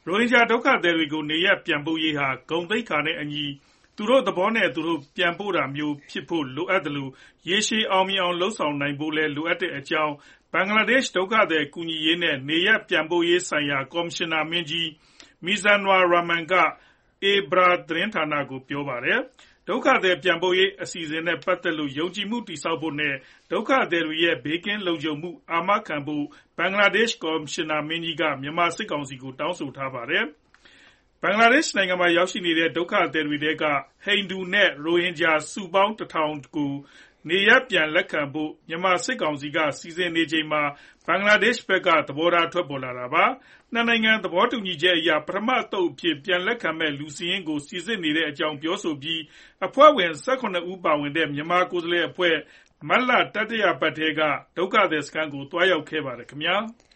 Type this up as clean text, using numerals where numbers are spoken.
ရိုဟင်ဂျာဒုက္ခသည်တွေကိုနေရပ်ပြန်ပို့ရေးဟာဂုဏ်သိက္ခာနဲ့အညီသူတို့သဘောနဲ့သူတို့ပြန်ပို့တာမျိုးဖြစ်ဖို့လိုအပ်သလိုရေရှည်အောင်မြင်အောင်လုပ်ဆောင်နိုင်ဖို့လည်းလိုအပ်တဲ့အကြောင်းဘင်္ဂလားဒေ့ရှ်ဒုက္ခသည်ကူညီရေးနဲ့နေရပ်ပြန်ပို့ရေးဆိုင်ရာကော်မရှင်နာမင်းကြီး Mizanur Rahman က ABRA သတင်းဌာနကိုပြောပါတယ်ဒုက္ခသည်ပြန်ပို့ရေးအစီအစဉ်နဲ့ပတ်သက်လို့ယုံကြည်မှုတည်ဆောက်ဖို့နဲ့ဒုက္ခသည်တွေရဲ့ဘေးကင်းလုံခြုံမှုအာမခံဖို့ဘင်္ဂလားဒေ့ရှ်ကော်မရှင်နာမင်းကြီးကမြန်မာစစ်ကောင်စီကိုတောင်းဆိုထားပါတယ်ဘင်္ဂလားဒေ့ရှ်နိုင်ငံမှာရောက်ရှိနေတဲ့ဒုက္ခသည်တွေထဲကဟိန္ဒူနဲ့ရိုဟင်ဂျာစုပေါင်း 1000 ကိုနေရပ်ပြန်လက်ခံဖို့မြန်မာစစ်ကောင်စီကစီစဉ်နေချိန်မှာဘင်္ဂလားဒေ့ရှ်ဘက်ကသဘောထားထွက်ပေါ်လာတာပါနှစ်နိုင်ငံသဘောတူညီချက်အရပထမအသုတ်အဖြစ်ပြန်လက်ခံမဲ့လူစာရင်းကိုစီစစ်နေတဲ့အကြောင်းပြောဆိုပြီးအဖွဲ့ဝင်18ဦးပါဝင်တဲ့မြန်မာကိုယ်စားလှယ်အဖွဲ့မတ်လတတိယပတ်ထဲကဒုက္ခသည်စခန်းကိုသွားရောက်ခဲ့ပါတယ်ခင်ဗျာ